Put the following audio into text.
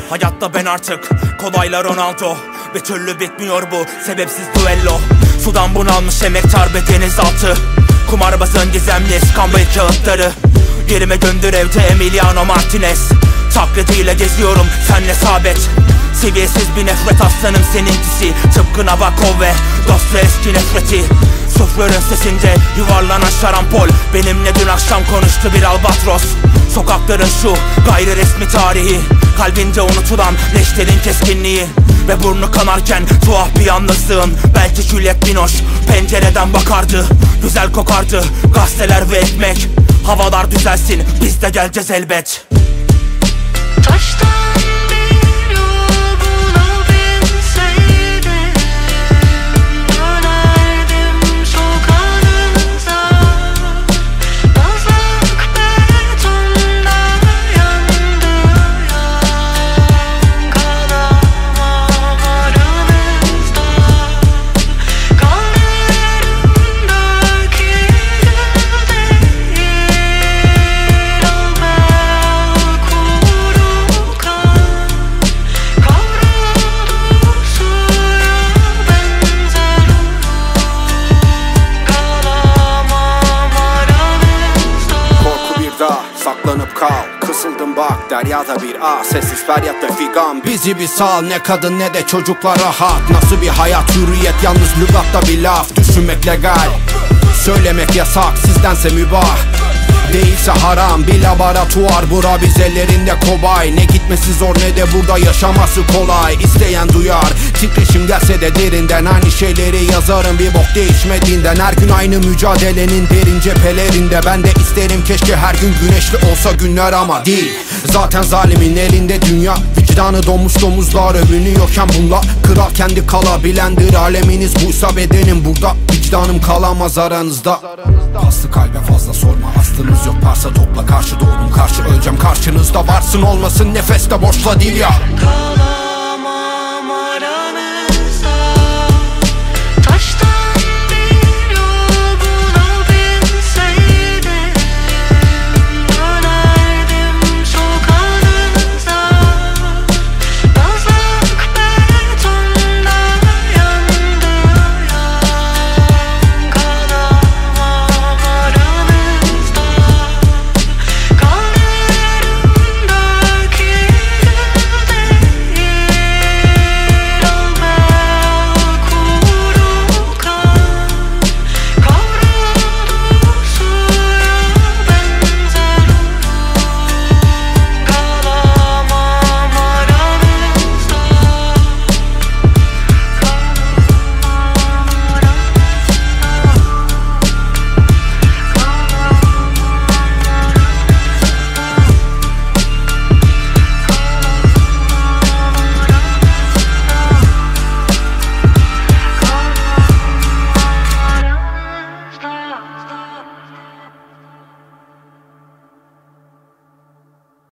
Hayatta ben artık kolayla Ronaldo. Bir türlü bitmiyor bu sebepsiz duello. Sudan bunalmış emektar ve denizaltı. Kumarbazın gizemli iskambil kağıtları. Yerime göndür evde Emiliano Martinez. Taklidiyle geziyorum senle sabit. Seviyesiz bir nefret aslanım seninkisi. Tıpkı Nabokov ve Dostoyevski nefreti. Suflörün sesinde yuvarlanan şarampol. Benimle dün akşam konuştu bir albatros. Sokakların şu gayri resmi tarihi. Kalbinde unutulan leşlerin keskinliği. Ve burnu kanarken tuhaf bir yalnızlığın. Belki Juliette Binoche pencereden bakardı. Güzel kokardı gazeteler ve ekmek. Havalar düzelsin biz de geleceğiz elbet. Taştan bir yol bulabilseydim, dönerdim sokağınıza. Bazlak betonda yandı yan, kalamam aranızda. Kalbimdeki gül değil, al ben kuru kan. Kavruldu suya benzer kalamam aranızda. Korku bir dağ, saklanıp kal. Kısıldım bak, deryada bir ağ. Sessiz feryat ve figan. Bizi bir sal, ne kadın ne de çocuklar rahat. Nasıl bir hayat, hürriyet yalnız lügatta bir laf. Düşünmek legal, söylemek yasak. Sizdense mübah, değilse haram. Bir laboratuvar bura, biz ellerinde kobay. Ne gitmesi zor ne de burada yaşaması kolay. İsteyen duyar, titreşim gelse de derinden. Aynı şeyleri yazarım bir bok değişmediğinden. Her gün aynı mücadelenin derin cephelerinde. Ben de isterim keşke her gün güneşli olsa günler ama değil. Zaten zalimin elinde dünya. Vicdanı donmuş domuzlar övünüyorken bunlar. Kral kendi kalabilendir, aleminiz buysa bedenim burada. Vicdanım kalamaz aranızda. Paslı kalbe fazla sorma, aslınız yok varsa topla. Karşı doğdum karşı öleceğim karşınızda. Varsın olmasın nefeste boşla değil ya.